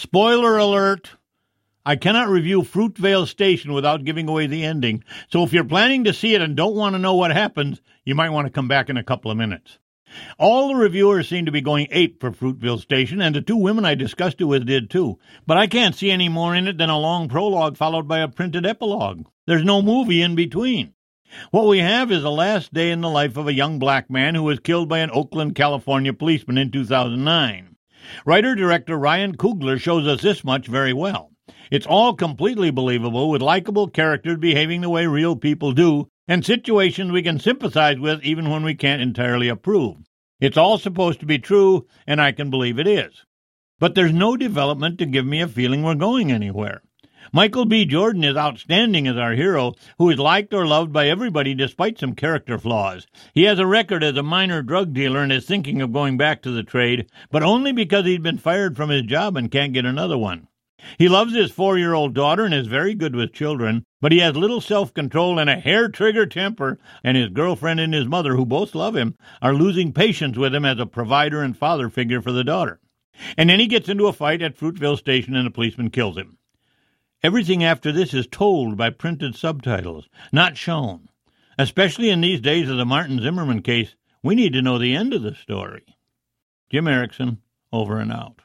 Spoiler alert! I cannot review Fruitvale Station without giving away the ending, so if you're planning to see it and don't want to know what happens, you might want to come back in a couple of minutes. All the reviewers seem to be going ape for Fruitvale Station, and the two women I discussed it with did too. But I can't see any more in it than a long prologue followed by a printed epilogue. There's no movie in between. What we have is the last day in the life of a young black man who was killed by an Oakland, California policeman in 2009. Writer-director Ryan Coogler shows us this much very well. It's all completely believable, with likable characters behaving the way real people do, and situations we can sympathize with even when we can't entirely approve. It's all supposed to be true, and I can believe it is. But there's no development to give me a feeling we're going anywhere. Michael B. Jordan is outstanding as our hero, who is liked or loved by everybody despite some character flaws. He has a record as a minor drug dealer and is thinking of going back to the trade, but only because he'd been fired from his job and can't get another one. He loves his 4-year-old daughter and is very good with children, but he has little self-control and a hair-trigger temper, and his girlfriend and his mother, who both love him, are losing patience with him as a provider and father figure for the daughter. And then he gets into a fight at Fruitvale Station and a policeman kills him. Everything after this is told by printed subtitles, not shown. Especially in these days of the Martin Zimmerman case, we need to know the end of the story. Jim Erickson, over and out.